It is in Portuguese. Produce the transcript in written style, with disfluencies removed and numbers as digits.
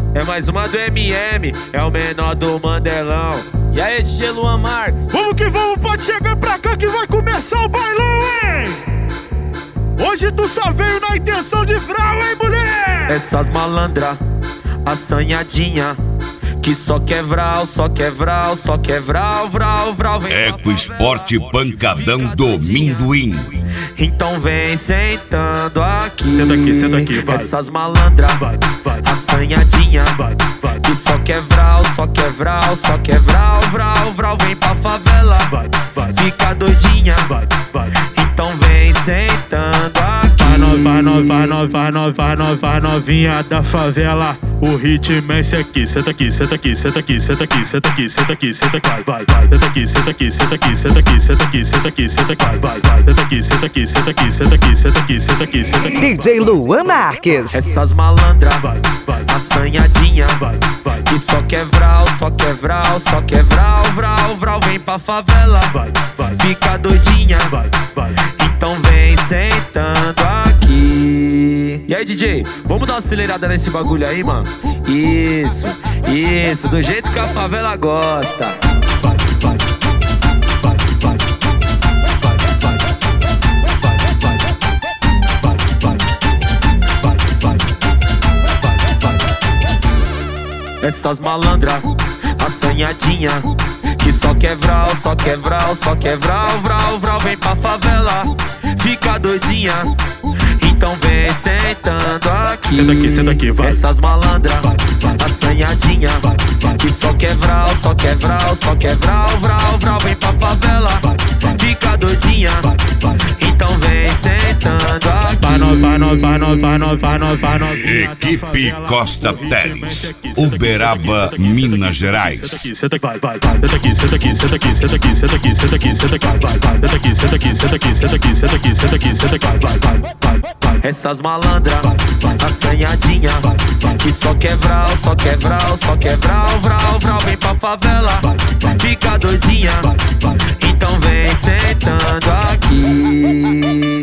É mais uma do MM, é o menor do Mandelão. E aí, DJ Luan Marques? Vamos que vamos, pode chegar pra cá que vai começar o bailão, hein? Hoje tu só veio na intenção de vral, hein, mulher? Essas malandra, assanhadinha, que só quer vral, só quer vral, só quer vral, vral, vral. Eco Esporte Pancadão do Minduim. Então vem sentando aqui. Senta aqui, vai. Essas malandra, assanhadinha, que só quer vral, só quer vral, só quer vral, vral, vral. Vem pra favela, fica doidinha. Então vem sentando aqui. Vai novinha da favela. O ritmo é esse aqui. Senta aqui, senta aqui, senta aqui, senta aqui, senta aqui, senta aqui, senta aqui, vai. Senta aqui, senta aqui, senta aqui, senta aqui, senta aqui, senta aqui, senta aqui, vai. Senta aqui, senta aqui, senta aqui, senta aqui, senta aqui, senta aqui, senta aqui. DJ Luan Marques. Essas malandra, assanhadinha, que só quer vral, só quer vral, só quer vral, vral, vral. Vem pra favela, fica doidinha. Então vem sentando aqui. E aí, DJ, vamos dar uma acelerada nesse bagulho aí, mano? Isso, do jeito que a favela gosta. Essas malandra, assanhadinha, que só quer vral, só quer vral, só quer vral, vral, vral. Vem pra favela, fica doidinha. Então vem sentando aqui. Senta aqui, vai. Essas malandra, assanhadinha, que só quer vral, só quer vral, só quer vral, vral, vral. Vem pra favela, fica doidinha. Então vem sentando aqui. Equipe Costa Teles, Uberaba, Minas Gerais. Senta aqui, senta aqui, senta aqui, senta aqui, senta aqui, senta aqui, senta aqui, vai. Senta aqui, senta aqui, senta aqui, senta aqui, senta aqui, senta aqui, senta aqui, vai. Essas malandra, assanhadinha, que só quer vral, só quer vral, só quer vral, vral, vral. Vem pra favela, fica doidinha. Então vem sentando aqui.